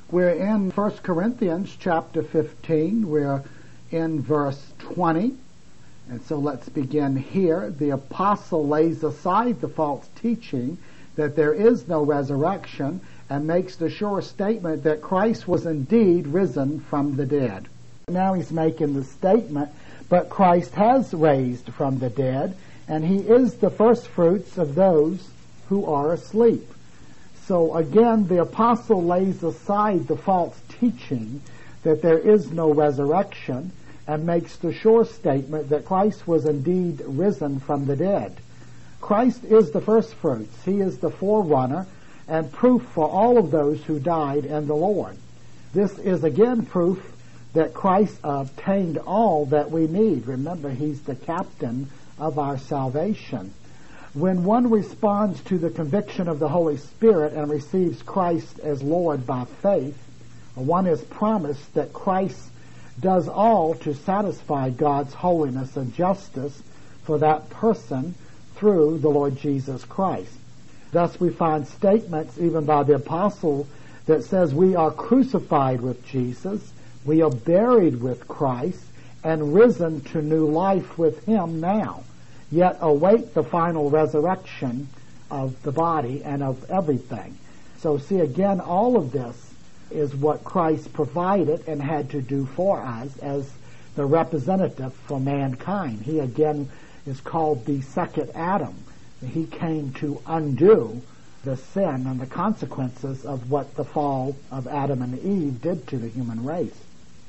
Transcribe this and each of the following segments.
We're in 1 Corinthians chapter 15. We're in verse 20. And so let's begin here. The apostle lays aside the false teaching that there is no resurrection and makes the sure statement that Christ was indeed risen from the dead. Now he's making the statement, but Christ has raised from the dead, and he is the first fruits of those who are asleep. So again, the apostle lays aside the false teaching that there is no resurrection and makes the sure statement that Christ was indeed risen from the dead. Christ is the first fruits. He is the forerunner and proof for all of those who died in the Lord. This is again proof that Christ obtained all that we need. Remember, he's the captain of our salvation. When one responds to the conviction of the Holy Spirit and receives Christ as Lord by faith, one is promised that Christ does all to satisfy God's holiness and justice for that person through the Lord Jesus Christ. Thus we find statements even by the apostle that says we are crucified with Jesus, we are buried with Christ, and risen to new life with him now, yet await the final resurrection of the body and of everything. So see, again, all of this is what Christ provided and had to do for us as the representative for mankind. He again is called the second Adam. He came to undo the sin and the consequences of what the fall of Adam and Eve did to the human race.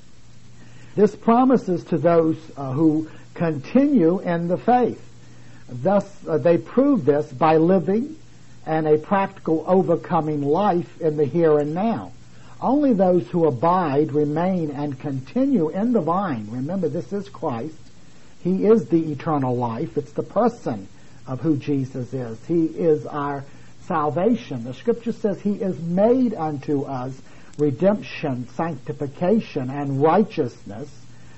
This promises to those who continue in the faith. Thus, they prove this by living and a practical overcoming life in the here and now. Only those who abide, remain, and continue in the vine. Remember, this is Christ. He is the eternal life. It's the person of who Jesus is. He is our salvation. The Scripture says he is made unto us redemption, sanctification, and righteousness.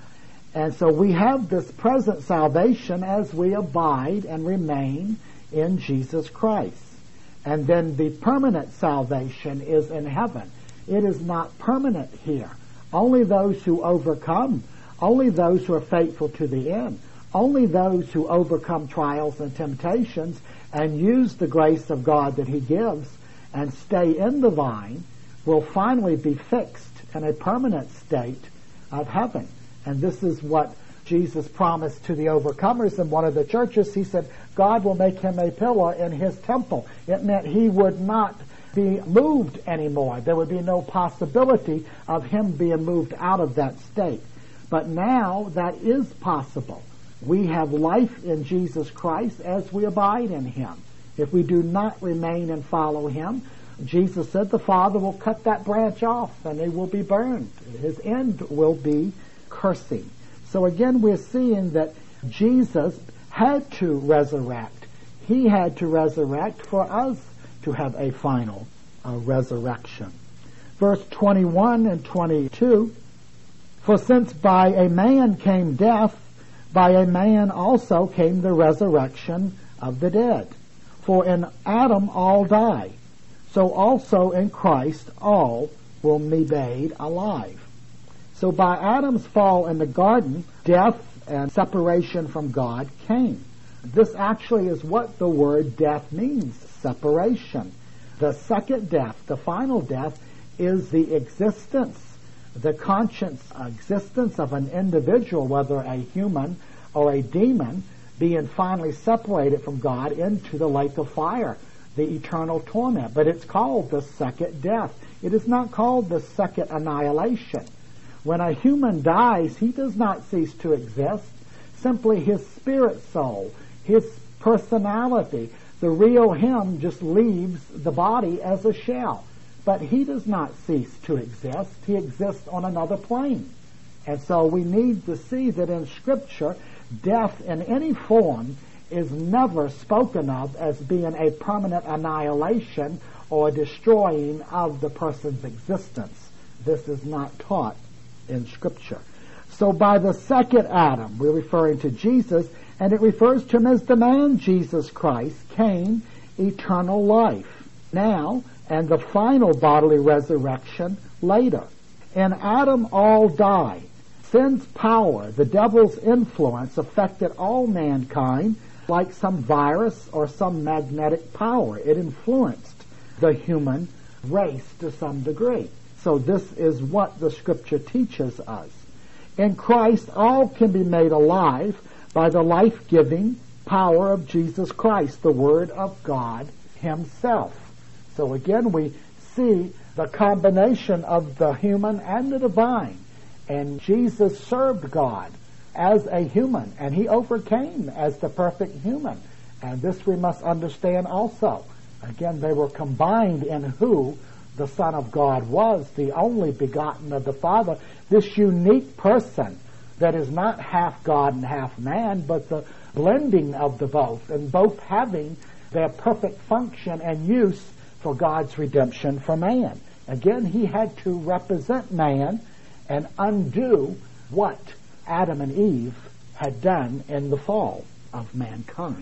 And so we have this present salvation as we abide and remain in Jesus Christ. And then the permanent salvation is in heaven. It is not permanent here. Only those who overcome, only those who are faithful to the end, only those who overcome trials and temptations and use the grace of God that he gives and stay in the vine will finally be fixed in a permanent state of heaven. And this is what Jesus promised to the overcomers in one of the churches. He said, God will make him a pillar in his temple. It meant he would not be moved anymore. There would be no possibility of him being moved out of that state. But now that is possible. We have life in Jesus Christ as we abide in him. If we do not remain and follow him, Jesus said the Father will cut that branch off and they will be burned. His end will be cursing. So again, we're seeing that Jesus had to resurrect. He had to resurrect for us to have a final resurrection. Verse 21 and 22, for since by a man came death, by a man also came the resurrection of the dead. For in Adam all die, so also in Christ all will be made alive. So by Adam's fall in the garden, death and separation from God came. This actually is what the word death means, separation. The second death, the final death, is the existence, the conscious existence of an individual, whether a human or a demon, being finally separated from God into the lake of fire, the eternal torment. But it's called the second death. It is not called the second annihilation. When a human dies, he does not cease to exist. Simply his spirit soul, his personality, the real him just leaves the body as a shell. But he does not cease to exist. He exists on another plane. And so we need to see that in Scripture, death in any form is never spoken of as being a permanent annihilation or destroying of the person's existence. This is not taught in Scripture. So by the second Adam, we're referring to Jesus, and it refers to him as the man Jesus Christ came eternal life now, and the final bodily resurrection later. In Adam all die. Sin's power, the devil's influence, affected all mankind like some virus or some magnetic power. It influenced the human race to some degree. So this is what the Scripture teaches us. In Christ, all can be made alive by the life-giving power of Jesus Christ, the Word of God Himself. So again, we see the combination of the human and the divine. And Jesus served God as a human, and He overcame as the perfect human. And this we must understand also. Again, they were combined in who the Son of God was, the only begotten of the Father, this unique person that is not half God and half man, but the blending of the both, and both having their perfect function and use for God's redemption for man. Again, He had to represent man and undo what Adam and Eve had done in the fall of mankind.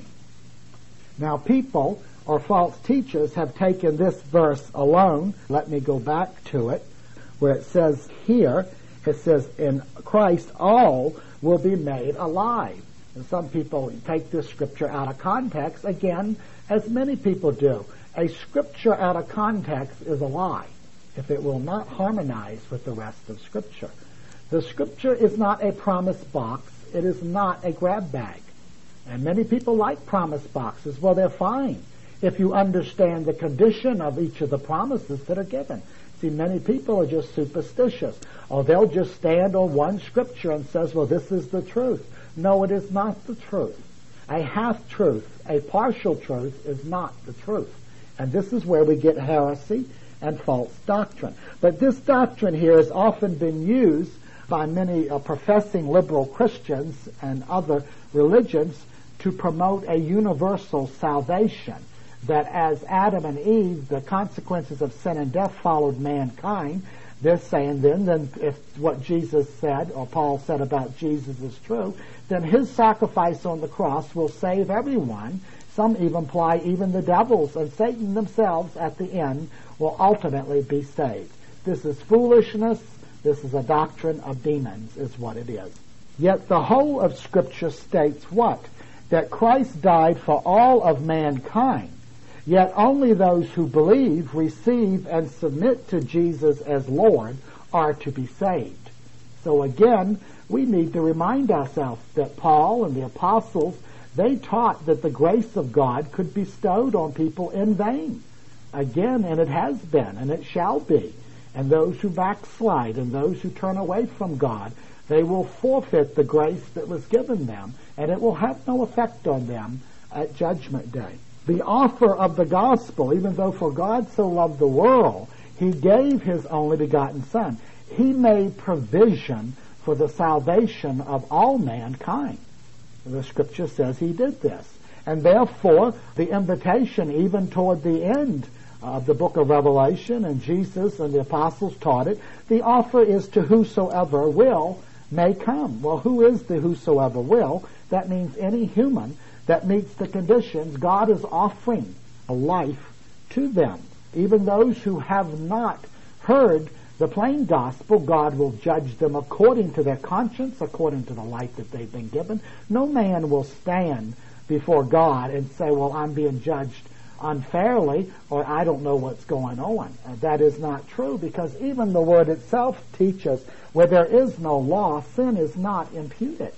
Now, people or false teachers have taken this verse alone. Let me go back to it, where it says here, it says, in Christ all will be made alive. And some people take this scripture out of context, again, as many people do. A scripture out of context is a lie if it will not harmonize with the rest of Scripture. The Scripture is not a promise box. It is not a grab bag. And many people like promise boxes. Well, they're fine if you understand the condition of each of the promises that are given. See, many people are just superstitious. Or they'll just stand on one Scripture and says, well, this is the truth. No, it is not the truth. A half-truth, a partial truth is not the truth. And this is where we get heresy and false doctrine. But this doctrine here has often been used by many professing liberal Christians and other religions to promote a universal salvation, that as Adam and Eve, the consequences of sin and death followed mankind. They're saying then if what Jesus said, or Paul said about Jesus is true, then His sacrifice on the cross will save everyone. Some even imply even the devils and Satan themselves at the end will ultimately be saved. This is foolishness. This is a doctrine of demons, is what it is. Yet the whole of Scripture states what? That Christ died for all of mankind. Yet only those who believe, receive, and submit to Jesus as Lord are to be saved. So again, we need to remind ourselves that Paul and the apostles, they taught that the grace of God could be bestowed on people in vain. Again, and it has been, and it shall be. And those who backslide and those who turn away from God, they will forfeit the grace that was given them, and it will have no effect on them at Judgment Day. The offer of the gospel, even though for God so loved the world, He gave His only begotten Son. He made provision for the salvation of all mankind. The Scripture says He did this. And therefore, the invitation, even toward the end of the book of Revelation, and Jesus and the apostles taught it, the offer is to whosoever will may come. Well, who is the whosoever will? That means any human that meets the conditions. God is offering a life to them. Even those who have not heard the plain gospel, God will judge them according to their conscience, according to the life that they've been given. No man will stand before God and say, well, I'm being judged unfairly, or I don't know what's going on. That is not true, because even the Word itself teaches where there is no law, sin is not imputed.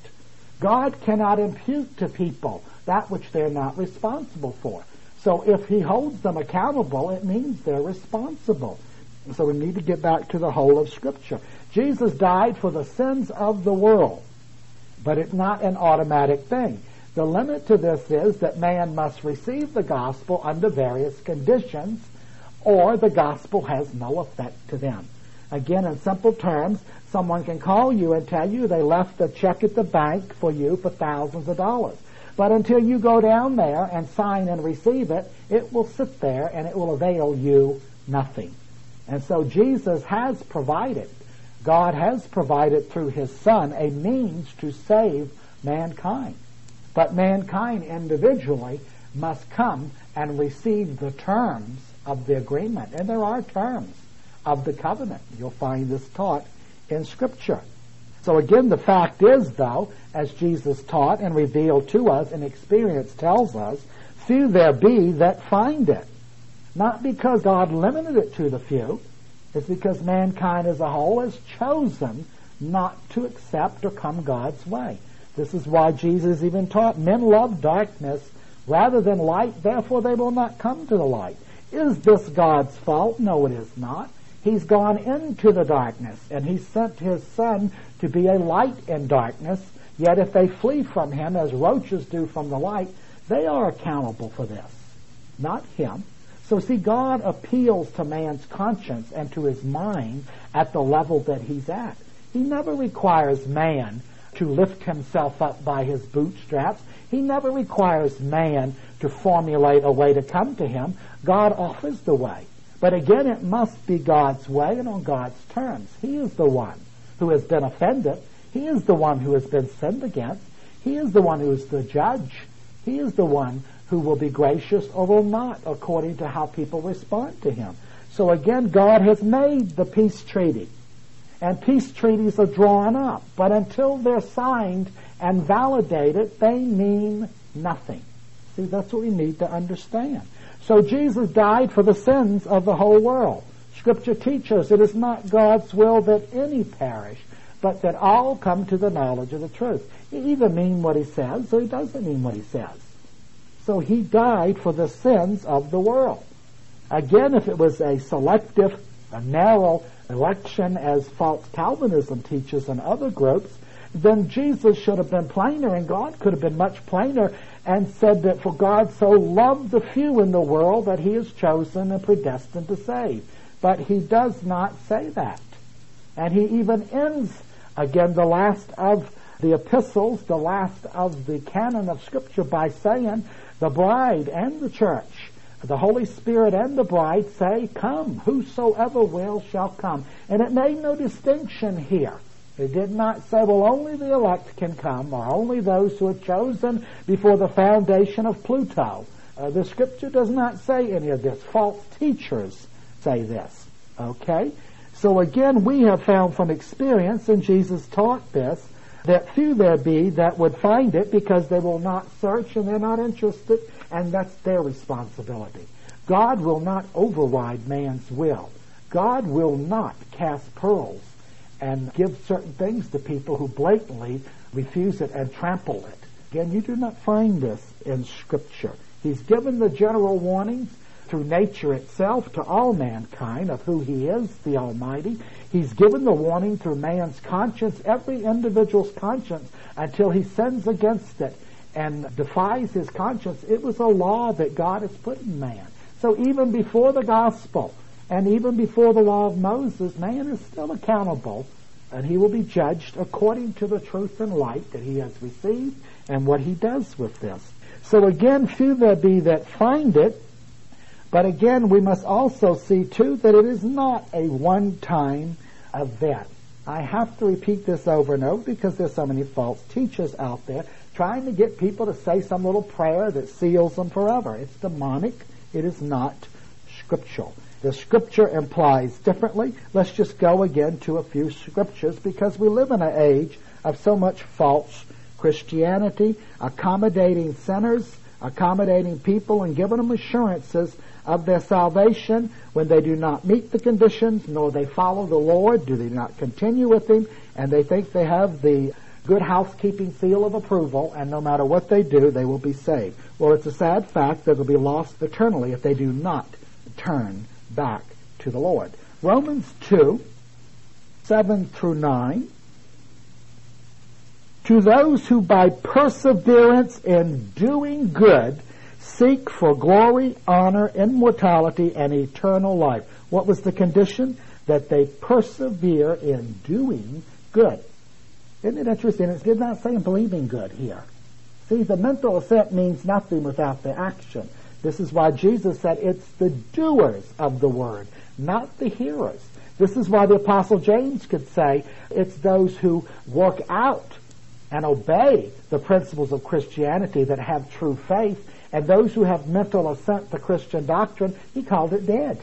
God cannot impute to people that which they're not responsible for. So if He holds them accountable, it means they're responsible. So we need to get back to the whole of Scripture. Jesus died for the sins of the world, but it's not an automatic thing. The limit to this is that man must receive the gospel under various conditions, or the gospel has no effect to them. Again, in simple terms, someone can call you and tell you they left a check at the bank for you for thousands of dollars. But until you go down there and sign and receive it, it will sit there and it will avail you nothing. And so Jesus has provided, God has provided through His Son a means to save mankind. But mankind individually must come and receive the terms of the agreement. And there are terms of the covenant. You'll find this taught in Scripture. So again, the fact is, though, as Jesus taught and revealed to us, and experience tells us, few there be that find it. Not because God limited it to the few, it's because mankind as a whole has chosen not to accept or come God's way. This is why Jesus even taught, men love darkness rather than light, therefore they will not come to the light. Is this God's fault? No, it is not. He's gone into the darkness, and He sent His Son to be a light in darkness, yet if they flee from Him as roaches do from the light, they are accountable for this, not Him. So see, God appeals to man's conscience and to his mind at the level that he's at. He never requires man to lift himself up by his bootstraps. He never requires man to formulate a way to come to Him. God offers the way. But again, it must be God's way and on God's terms. He is the one who has been offended. He is the one who has been sinned against. He is the one who is the judge. He is the one who will be gracious or will not, according to how people respond to Him. So again, God has made the peace treaty. And peace treaties are drawn up. But until they're signed and validated, they mean nothing. See, that's what we need to understand. So Jesus died for the sins of the whole world. Scripture teaches it is not God's will that any perish, but that all come to the knowledge of the truth. He either means what He says or He doesn't mean what He says. So He died for the sins of the world. Again, if it was a selective, a narrow election, as false Calvinism teaches in other groups, then Jesus should have been plainer, and God could have been much plainer and said that for God so loved the few in the world that He has chosen and predestined to save. But He does not say that. And He even ends, again, the last of the epistles, the last of the canon of Scripture, by saying the bride and the church, the Holy Spirit and the bride say, come, whosoever will shall come. And it made no distinction here. It did not say, well, only the elect can come, or only those who are chosen before the foundation of Pluto. The Scripture does not say any of this. False teachers say this. Okay? So again, we have found from experience, and Jesus taught this, that few there be that would find it, because they will not search and they're not interested, and that's their responsibility. God will not override man's will. God will not cast pearls and give certain things to people who blatantly refuse it and trample it. Again, you do not find this in Scripture. He's given the general warnings through nature itself to all mankind of who He is, the Almighty. He's given the warning through man's conscience, every individual's conscience, until he sins against it and defies his conscience. It was a law that God has put in man. So even before the gospel and even before the law of Moses, man is still accountable, and he will be judged according to the truth and light that he has received and what he does with this. So again, few there be that find it. But again, we must also see, too, that it is not a one-time event. I have to repeat this over and over because there's so many false teachers out there trying to get people to say some little prayer that seals them forever. It's demonic. It is not scriptural. The Scripture implies differently. Let's just go again to a few Scriptures, because we live in an age of so much false Christianity, accommodating sinners, accommodating people, and giving them assurances of their salvation when they do not meet the conditions, nor they follow the Lord, do they not continue with Him, and they think they have the good housekeeping seal of approval, and no matter what they do, they will be saved. Well, it's a sad fact that they'll be lost eternally if they do not turn back to the Lord. Romans 2, 7 through 9. To those who by perseverance in doing good seek for glory, honor, immortality, and eternal life. What was the condition? That they persevere in doing good. Isn't it interesting? It did not say in believing good here. See, the mental assent means nothing without the action. This is why Jesus said it's the doers of the word, not the hearers. This is why the Apostle James could say it's those who work out and obey the principles of Christianity that have true faith, and those who have mental assent to Christian doctrine, he called it dead.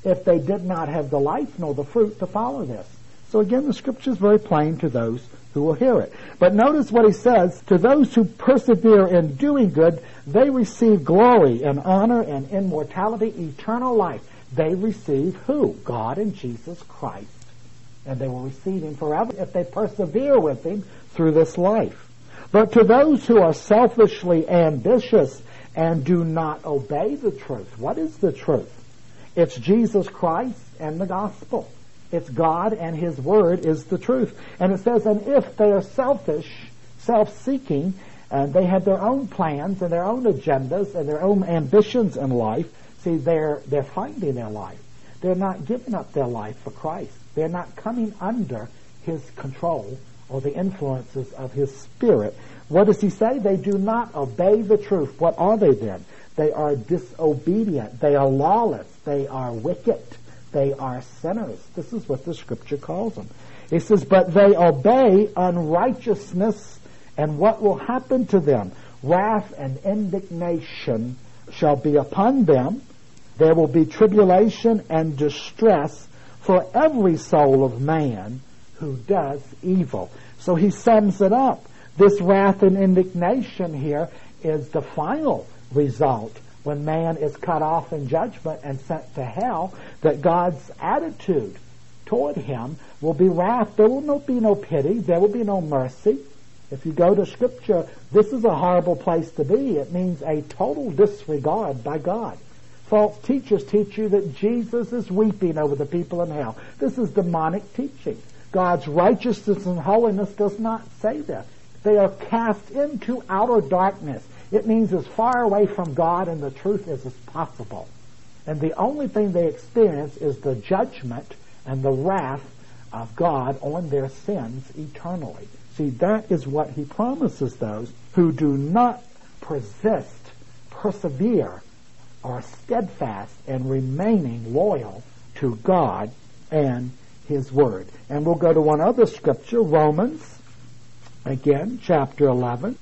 if they did not have the life nor the fruit to follow this. So again, the scripture is very plain to those who will hear it. But notice what he says, to those who persevere in doing good, they receive glory and honor and immortality, eternal life. They receive who? God and Jesus Christ. And they will receive him forever if they persevere with him through this life. But to those who are selfishly ambitious and do not obey the truth, what is the truth? It's Jesus Christ and the gospel. It's God and his word is the truth. And it says, and if they are selfish, self-seeking, and they have their own plans and their own agendas and their own ambitions in life, see, they're finding their life. They're not giving up their life for Christ. They're not coming under his control or the influences of his Spirit. What does he say? They do not obey the truth. What are they then? They are disobedient. They are lawless. They are wicked. They are sinners. This is what the scripture calls them. It says, but they obey unrighteousness, and what will happen to them? Wrath and indignation shall be upon them. There will be tribulation and distress for every soul of man who does evil. So he sums it up. This wrath and indignation here is the final result when man is cut off in judgment and sent to hell, that God's attitude toward him will be wrath. There will be no pity. There will be no mercy. If you go to Scripture, this is a horrible place to be. It means a total disregard by God. False teachers teach you that Jesus is weeping over the people in hell. This is demonic teaching. God's righteousness and holiness does not say that. They are cast into outer darkness. It means as far away from God and the truth as is possible. And the only thing they experience is the judgment and the wrath of God on their sins eternally. See, that is what he promises those who do not persevere, are steadfast in remaining loyal to God and his word. And we'll go to one other scripture, Romans, again, chapter 11,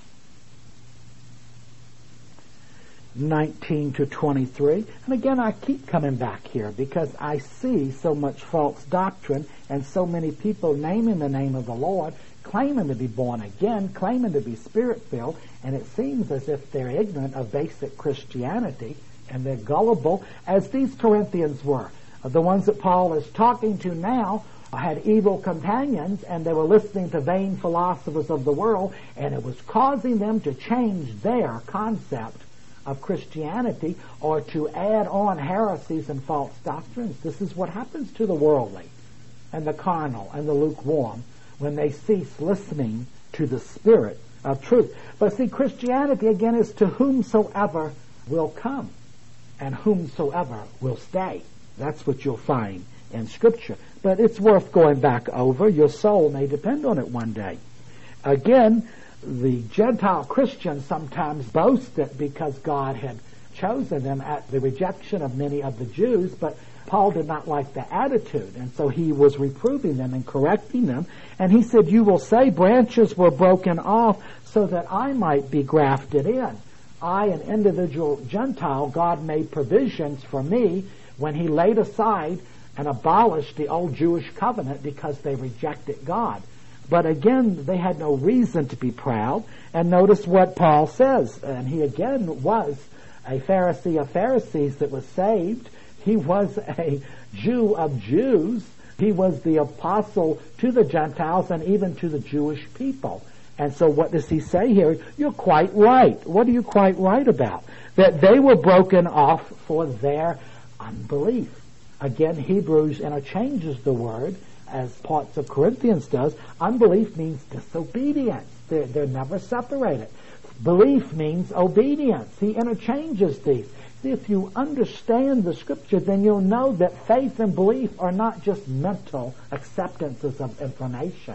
19 to 23. And again, I keep coming back here because I see so much false doctrine and so many people naming the name of the Lord, claiming to be born again, claiming to be Spirit-filled, and it seems as if they're ignorant of basic Christianity and they're gullible, as these Corinthians were. The ones that Paul is talking to now had evil companions, and they were listening to vain philosophers of the world, and it was causing them to change their concept of Christianity or to add on heresies and false doctrines. This is what happens to the worldly and the carnal and the lukewarm when they cease listening to the Spirit of truth. But see, Christianity, again, is to whomsoever will come and whomsoever will stay. That's what you'll find in Scripture. But it's worth going back over. Your soul may depend on it one day. Again, the Gentile Christians sometimes boast it because God had chosen them at the rejection of many of the Jews, but Paul did not like the attitude, and so he was reproving them and correcting them. And he said, you will say branches were broken off so that I might be grafted in. I, an individual Gentile, God made provisions for me when he laid aside and abolished the old Jewish covenant because they rejected God. But again, they had no reason to be proud. And notice what Paul says. And he again was a Pharisee of Pharisees that was saved. He was a Jew of Jews. He was the apostle to the Gentiles and even to the Jewish people. And so what does he say here? You're quite right. What are you quite right about? That they were broken off for their unbelief. Again, Hebrews interchanges the word as parts of Corinthians does. Unbelief means disobedience. They're never separated. Belief means obedience. He interchanges these. If you understand the Scripture, then you'll know that faith and belief are not just mental acceptances of information.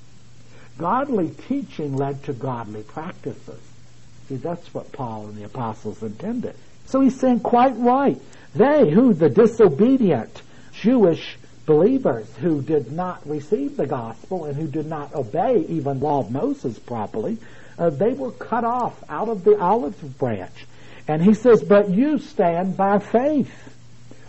Godly teaching led to godly practices. See, that's what Paul and the apostles intended. So he's saying, quite right. They, the disobedient Jewish believers who did not receive the gospel and who did not obey even law of Moses properly, they were cut off out of the olive branch. And he says, but you stand by faith.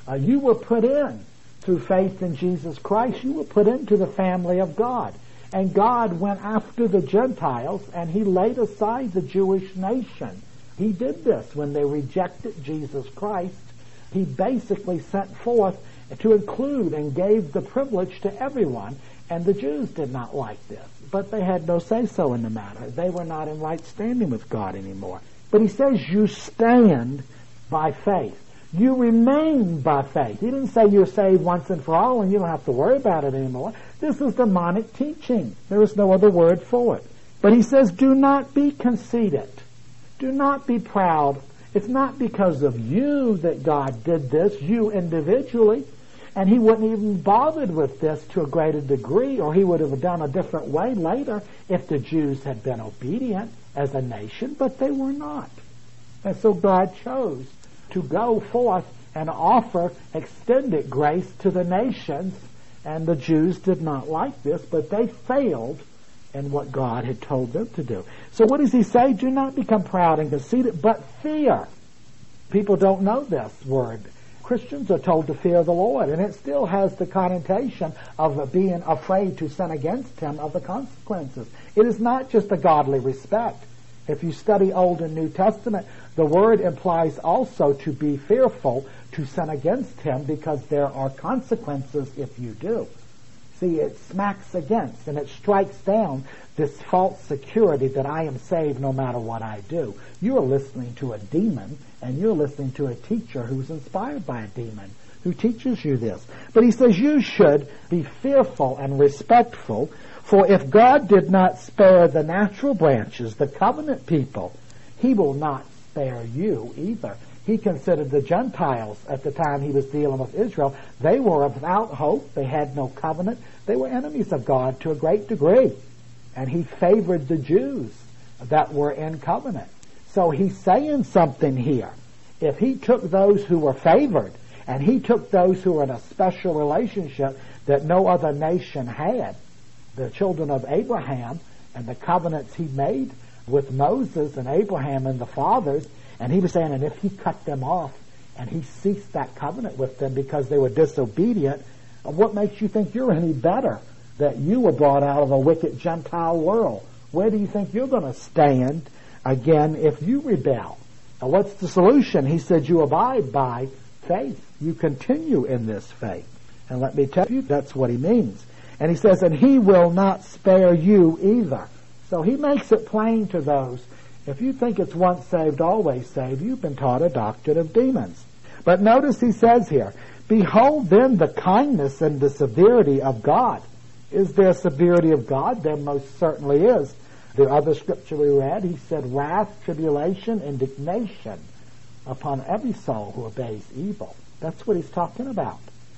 You were put in through faith in Jesus Christ. You were put into the family of God. And God went after the Gentiles, and He laid aside the Jewish nation. He did this when they rejected Jesus Christ. He basically sent forth to include and gave the privilege to everyone, and the Jews did not like this. But they had no say-so in the matter. They were not in right standing with God anymore. But He says you stand by faith. You remain by faith. He didn't say you're saved once and for all and you don't have to worry about it anymore. This is demonic teaching. There is no other word for it. But He says, do not be conceited. Do not be proud. It's not because of you that God did this, you individually. And He wouldn't even bothered with this to a greater degree, or He would have done a different way later if the Jews had been obedient as a nation, but they were not. And so God chose to go forth and offer extended grace to the nations, and the Jews did not like this, but they failed in what God had told them to do. So what does He say? Do not become proud and conceited, but fear. People don't know this word. Christians are told to fear the Lord, and it still has the connotation of being afraid to sin against Him of the consequences. It is not just a godly respect. If you study Old and New Testament, the word implies also to be fearful, to sin against Him, because there are consequences if you do. See, it smacks against and it strikes down this false security that I am saved no matter what I do. You are listening to a demon, and you're listening to a teacher who's inspired by a demon who teaches you this. But He says you should be fearful and respectful, for if God did not spare the natural branches, the covenant people, He will not spare you either. He considered the Gentiles at the time He was dealing with Israel. They were without hope. They had no covenant. They were enemies of God to a great degree. And He favored the Jews that were in covenant. So He's saying something here. If He took those who were favored, and He took those who were in a special relationship that no other nation had, the children of Abraham, and the covenants He made with Moses and Abraham and the fathers, and He was saying, and if He cut them off and He ceased that covenant with them because they were disobedient, what makes you think you're any better that you were brought out of a wicked Gentile world? Where do you think you're going to stand again if you rebel? Now, what's the solution? He said you abide by faith. You continue in this faith. And let me tell you, that's what He means. And He says, and He will not spare you either. So He makes it plain to those. If you think it's once saved, always saved, you've been taught a doctrine of demons. But notice He says here, behold then the kindness and the severity of God. Is there severity of God? There most certainly is. The other scripture we read, He said, wrath, tribulation, indignation upon every soul who obeys evil. That's what He's talking about.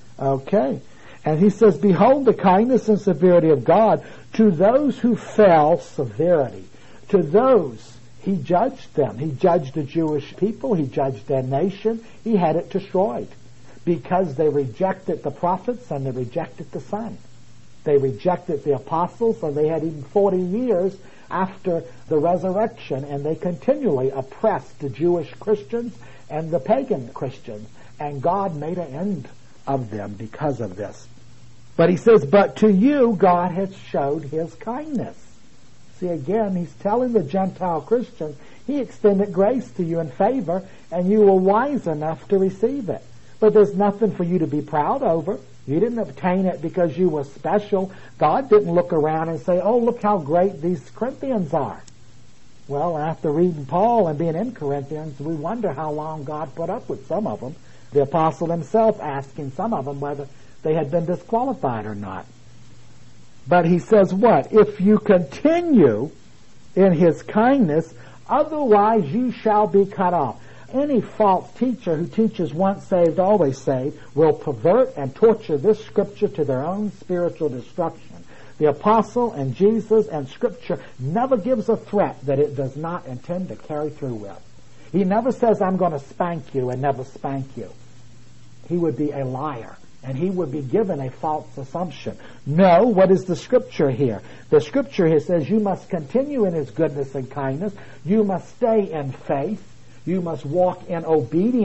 Okay. And He says, behold the kindness and severity of God to those who fell, severity. To those, He judged them. He judged the Jewish people. He judged their nation. He had it destroyed because they rejected the prophets and they rejected the Son. They rejected the apostles, and they had even 40 years after the resurrection, and they continually oppressed the Jewish Christians and the pagan Christians, and God made an end of them because of this. But He says, but to you God has showed His kindness. See, again, He's telling the Gentile Christians, He extended grace to you in favor, and you were wise enough to receive it. But there's nothing for you to be proud over. You didn't obtain it because you were special. God didn't look around and say, oh, look how great these Corinthians are. Well, after reading Paul and being in Corinthians, we wonder how long God put up with some of them. The apostle himself asking some of them whether they had been disqualified or not. But he says what? If you continue in His kindness, otherwise you shall be cut off. Any false teacher who teaches once saved, always saved will pervert and torture this scripture to their own spiritual destruction. The apostle and Jesus and scripture never gives a threat that it does not intend to carry through with. He never says, I'm going to spank you, and never spank you. He would be a liar, and he would be given a false assumption. No, what is the scripture here? The scripture here says you must continue in His goodness and kindness. You must stay in faith. You must walk in obedience.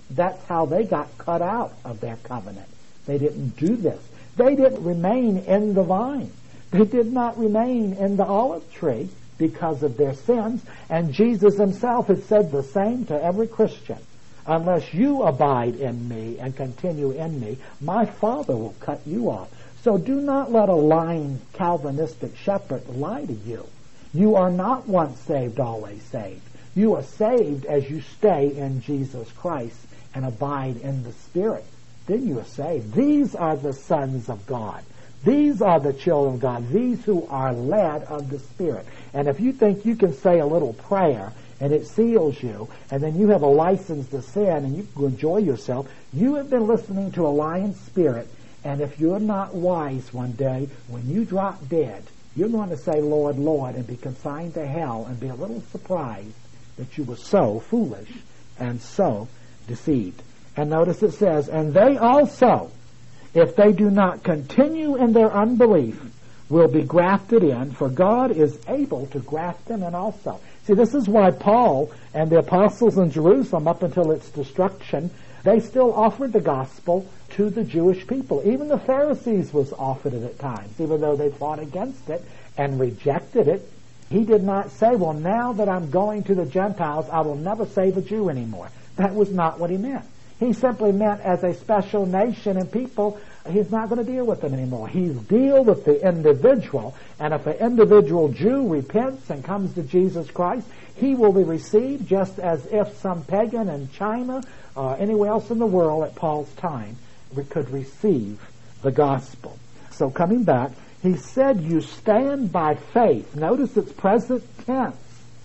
That's how they got cut out of their covenant. They didn't do this. They didn't remain in the vine. They did not remain in the olive tree because of their sins. And Jesus himself had said the same to every Christian. Unless you abide in me and continue in me, my Father will cut you off. So do not let a lying Calvinistic shepherd lie to you. You are not once saved, always saved. You are saved as you stay in Jesus Christ and abide in the Spirit. Then you are saved. These are the sons of God. These are the children of God. These who are led of the Spirit. And if you think you can say a little prayer and it seals you, and then you have a license to sin and you can enjoy yourself, you have been listening to a lying spirit. And if you're not wise one day, when you drop dead, you're going to say, Lord, Lord, and be consigned to hell and be a little surprised that you were so foolish and so deceived. And notice it says, and they also, if they do not continue in their unbelief, will be grafted in, for God is able to graft them in also. See, this is why Paul and the apostles in Jerusalem, up until its destruction, they still offered the gospel to the Jewish people. Even the Pharisees was offered it at times, even though they fought against it and rejected it. He did not say, well, now that I'm going to the Gentiles, I will never save a Jew anymore. That was not what he meant. He simply meant as a special nation and people, he's not going to deal with them anymore. He's deal with the individual, and if an individual Jew repents and comes to Jesus Christ, he will be received just as if some pagan in China or anywhere else in the world at Paul's time could receive the gospel. So coming back, he said you stand by faith. Notice it's present tense.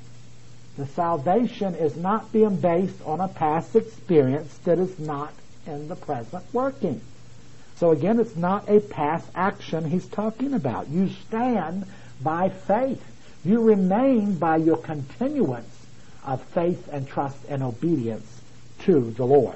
The salvation is not being based on a past experience that is not in the present working. So again, it's not a past action he's talking about. You stand by faith. You remain by your continuance of faith and trust and obedience to the Lord.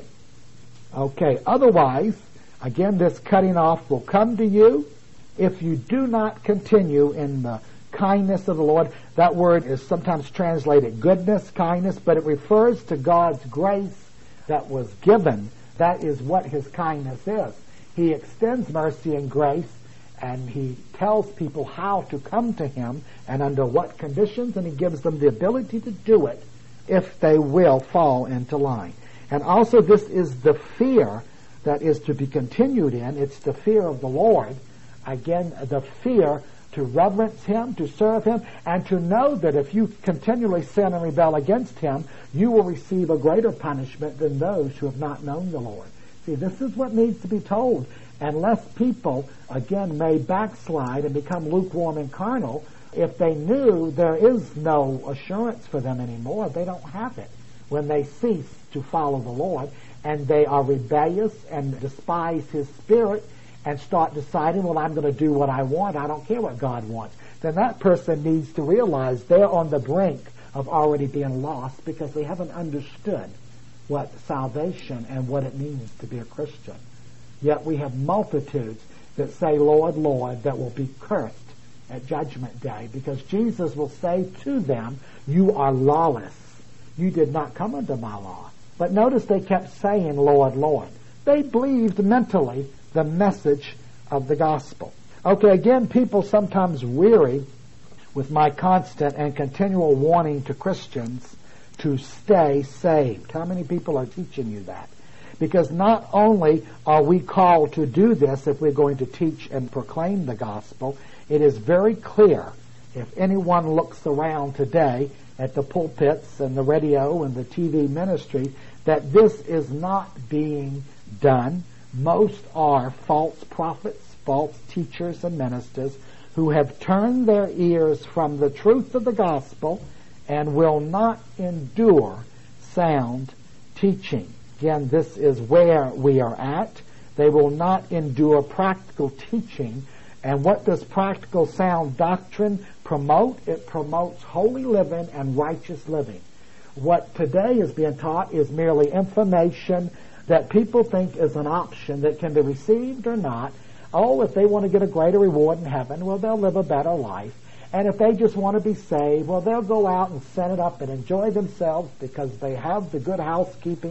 Okay, otherwise, again, this cutting off will come to you if you do not continue in the kindness of the Lord. That word is sometimes translated goodness, kindness, but it refers to God's grace that was given. That is what his kindness is. He extends mercy and grace, and he tells people how to come to him and under what conditions, and he gives them the ability to do it if they will fall into line. And also this is the fear that is to be continued in. It's the fear of the Lord. Again, the fear to reverence him, to serve him, and to know that if you continually sin and rebel against him, you will receive a greater punishment than those who have not known the Lord. See, this is what needs to be told. Unless people, again, may backslide and become lukewarm and carnal, if they knew there is no assurance for them anymore, they don't have it. When they cease to follow the Lord, and they are rebellious and despise his spirit, and start deciding, well, I'm going to do what I want, I don't care what God wants, then that person needs to realize they're on the brink of already being lost because they haven't understood what salvation and what it means to be a Christian. Yet we have multitudes that say, Lord, Lord, that will be cursed at Judgment Day, because Jesus will say to them, you are lawless. You did not come under my law. But notice they kept saying, Lord, Lord. They believed mentally the message of the gospel. Okay, again, people sometimes weary with my constant and continual warning to Christians to stay saved. How many people are teaching you that? Because not only are we called to do this if we're going to teach and proclaim the gospel, it is very clear if anyone looks around today at the pulpits and the radio and the TV ministry that this is not being done. Most are false prophets, false teachers and ministers who have turned their ears from the truth of the gospel and will not endure sound teaching. Again, this is where we are at. They will not endure practical teaching. And what does practical sound doctrine promote? It promotes holy living and righteous living. What today is being taught is merely information that people think is an option that can be received or not. Oh, if they want to get a greater reward in heaven, well, they'll live a better life. And if they just want to be saved, well, they'll go out and set it up and enjoy themselves because they have the good housekeeping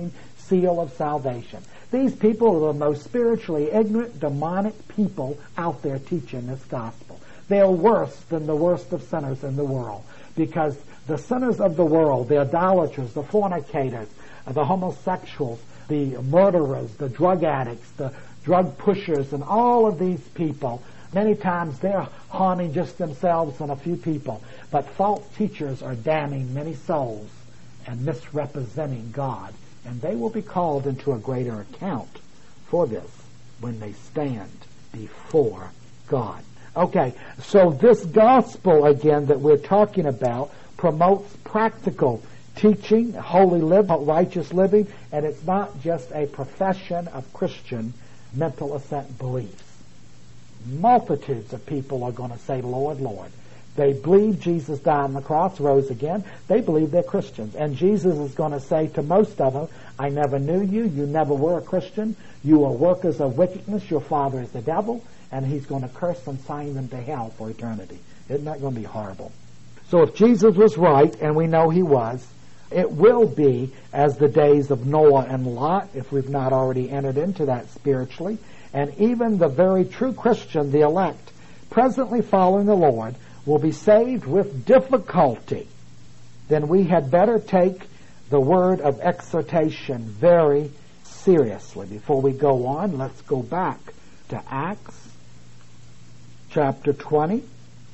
seal of salvation. These people are the most spiritually ignorant, demonic people out there teaching this gospel. They're worse than the worst of sinners in the world, because the sinners of the world, the idolaters, the fornicators, the homosexuals, the murderers, the drug addicts, the drug pushers, and all of these people, many times they're harming just themselves and a few people. But false teachers are damning many souls and misrepresenting God. And they will be called into a greater account for this when they stand before God. Okay, so this gospel, again, that we're talking about promotes practical teaching, holy living, righteous living, and it's not just a profession of Christian mental assent beliefs. Multitudes of people are going to say, Lord, Lord. They believe Jesus died on the cross, rose again. They believe they're Christians. And Jesus is going to say to most of them, I never knew you. You never were a Christian. You are workers of wickedness. Your father is the devil. And he's going to curse and sign them to hell for eternity. Isn't that going to be horrible? So if Jesus was right, and we know he was, it will be as the days of Noah and Lot, if we've not already entered into that spiritually. And even the very true Christian, the elect, presently following the Lord, will be saved with difficulty. Then we had better take the word of exhortation very seriously. Before we go on, let's go back to Acts chapter 20.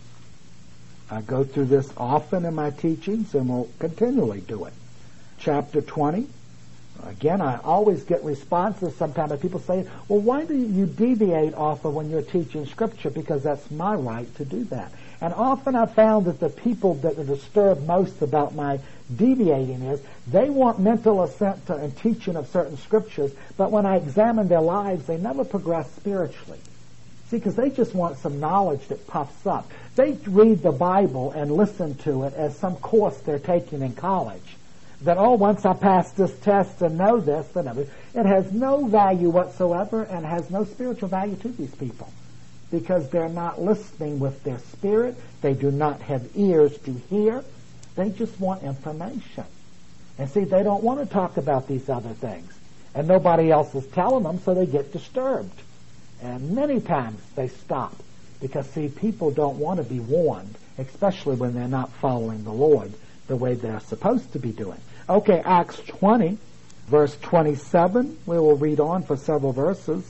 I go through this often in my teachings, and will continually do it. Chapter 20. Again, I always get responses sometimes when people say, well, why do you deviate off of when you're teaching Scripture? Because that's my right to do that. And often I've found that the people that are disturbed most about my deviating is they want mental assent to and teaching of certain Scriptures, but when I examine their lives, they never progress spiritually. See, because they just want some knowledge that puffs up. They read the Bible and listen to it as some course they're taking in college. That, oh, once I pass this test and know this, then it has no value whatsoever and has no spiritual value to these people, because they're not listening with their spirit. They do not have ears to hear. They just want information. And see, they don't want to talk about these other things. And nobody else is telling them, so they get disturbed. And many times they stop. Because, see, people don't want to be warned, especially when they're not following the Lord the way they're supposed to be doing. Okay, Acts 20, verse 27. We will read on for several verses.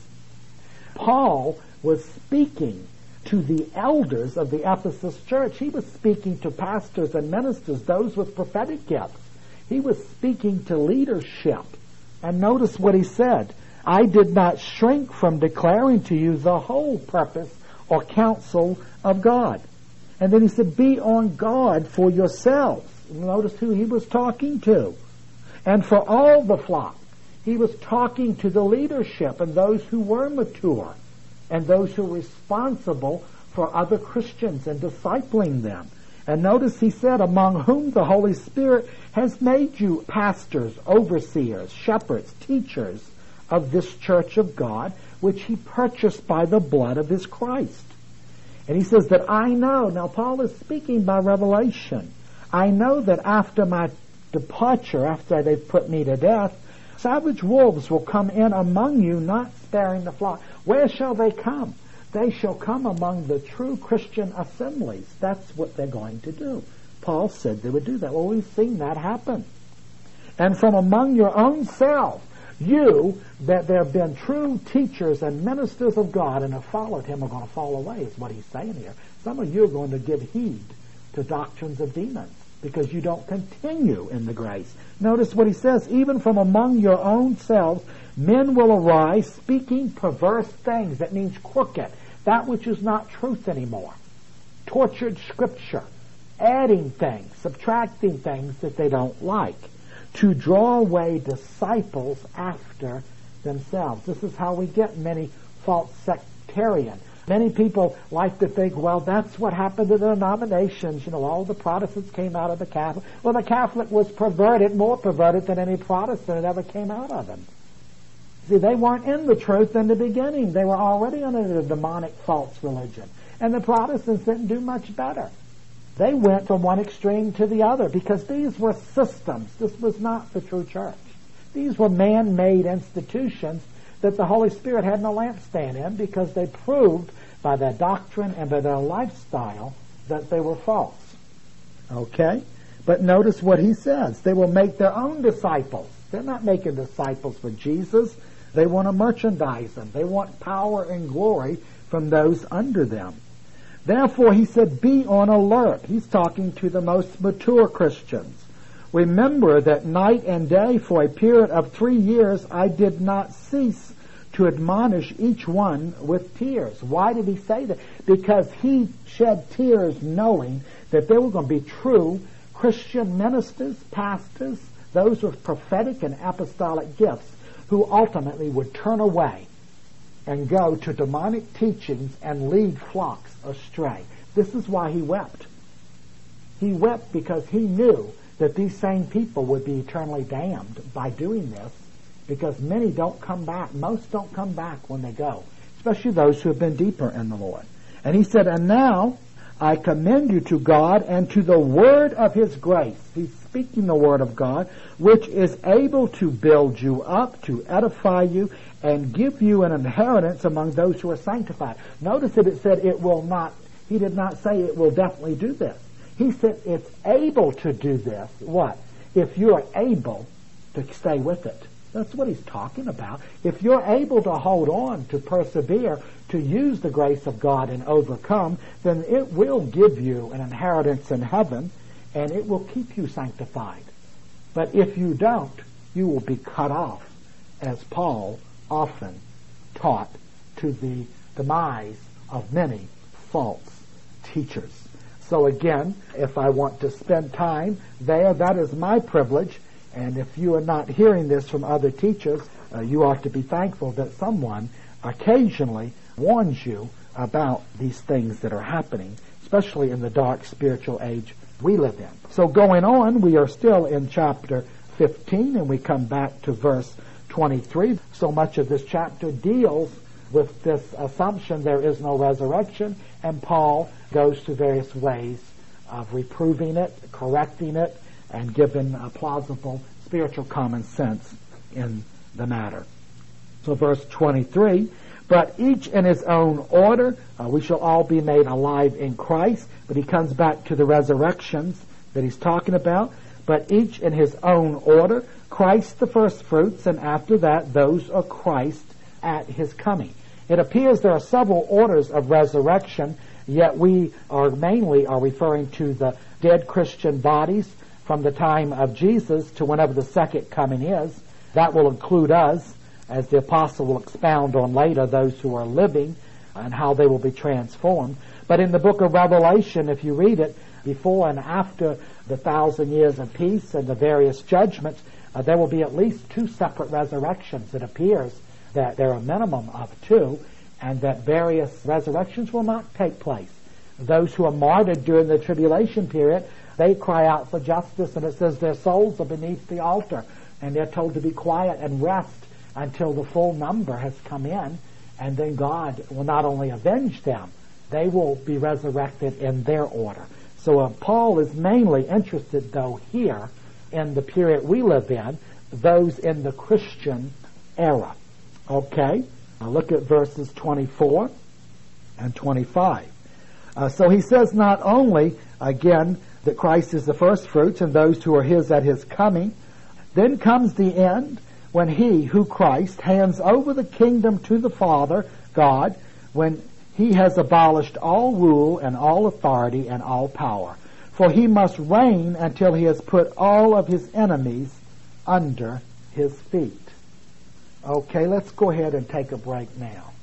Paul was speaking to the elders of the Ephesus church. He was speaking to pastors and ministers, those with prophetic gifts. He was speaking to leadership. And notice what he said. I did not shrink from declaring to you the whole purpose or counsel of God. And then he said, be on guard for yourselves. Notice who he was talking to. And for all the flock. He was talking to the leadership and those who were mature and those who were responsible for other Christians and discipling them. And notice he said, among whom the Holy Spirit has made you pastors, overseers, shepherds, teachers of this church of God, which he purchased by the blood of his Christ. And he says that I know, now Paul is speaking by revelation, I know that after my departure, after they've put me to death, savage wolves will come in among you, not sparing the flock. Where shall they come? They shall come among the true Christian assemblies. That's what they're going to do. Paul said they would do that. Well, we've seen that happen. And from among your own self, you, that there have been true teachers and ministers of God and have followed him, are going to fall away, is what he's saying here. Some of you are going to give heed to doctrines of demons because you don't continue in the grace. Notice what he says, even from among your own selves, men will arise speaking perverse things. That means crooked. That which is not truth anymore. Tortured Scripture. Adding things, subtracting things that they don't like. To draw away disciples after themselves. This is how we get many false sectarian. Many people like to think, well, that's what happened to the denominations. You know, all the Protestants came out of the Catholic. Well, the Catholic was perverted, more perverted than any Protestant that ever came out of them. See, they weren't in the truth in the beginning. They were already under the demonic false religion. And the Protestants didn't do much better. They went from one extreme to the other because these were systems. This was not the true church. These were man-made institutions that the Holy Spirit had no lampstand in, because they proved by their doctrine and by their lifestyle that they were false. Okay? But notice what he says. They will make their own disciples. They're not making disciples for Jesus. They want to merchandise them. They want power and glory from those under them. Therefore, he said, be on alert. He's talking to the most mature Christians. Remember that night and day for a period of 3 years I did not cease to admonish each one with tears. Why did he say that? Because he shed tears knowing that there were going to be true Christian ministers, pastors, those with prophetic and apostolic gifts who ultimately would turn away and go to demonic teachings and lead flocks astray. This is why he wept. He wept because he knew that these same people would be eternally damned by doing this, because many don't come back. Most don't come back when they go, especially those who have been deeper in the Lord. And he said, and now I commend you to God and to the word of his grace. He's speaking the word of God, which is able to build you up, to edify you, and give you an inheritance among those who are sanctified. Notice that it said it will not, he did not say it will definitely do this. He said it's able to do this. What? If you're able to stay with it. That's what he's talking about. If you're able to hold on, to persevere, to use the grace of God and overcome, then it will give you an inheritance in heaven, and it will keep you sanctified. But if you don't, you will be cut off, as Paul often taught, to the demise of many false teachers. So again, if I want to spend time there, that is my privilege. And if you are not hearing this from other teachers, you ought to be thankful that someone occasionally warns you about these things that are happening, especially in the dark spiritual age we live in. So going on, we are still in chapter 15, and we come back to verse 23. So much of this chapter deals with this assumption there is no resurrection, and Paul goes to various ways of reproving it, correcting it, and giving a plausible spiritual common sense in the matter. So verse 23, but each in his own order, we shall all be made alive in Christ. But he comes back to the resurrections that he's talking about. But each in his own order, Christ the first fruits, and after that those of Christ at his coming. It appears there are several orders of resurrection, yet we are mainly referring to the dead Christian bodies from the time of Jesus to whenever the second coming is. That will include us, as the apostle will expound on later, those who are living and how they will be transformed. But in the book of Revelation, if you read it, before and after the 1,000 years of peace and the various judgments, there will be at least 2 separate resurrections. It appears that there are a minimum of 2, and that various resurrections will not take place. Those who are martyred during the tribulation period, they cry out for justice, and it says their souls are beneath the altar, and they're told to be quiet and rest until the full number has come in, and then God will not only avenge them, they will be resurrected in their order. So Paul is mainly interested, though, here in the period we live in, those in the Christian era. Okay, now look at verses 24 and 25. So he says not only, again, that Christ is the first fruits and those who are his at his coming, then comes the end when he, who Christ, hands over the kingdom to the Father, God, when he has abolished all rule and all authority and all power. For he must reign until he has put all of his enemies under his feet. Okay, let's go ahead and take a break now.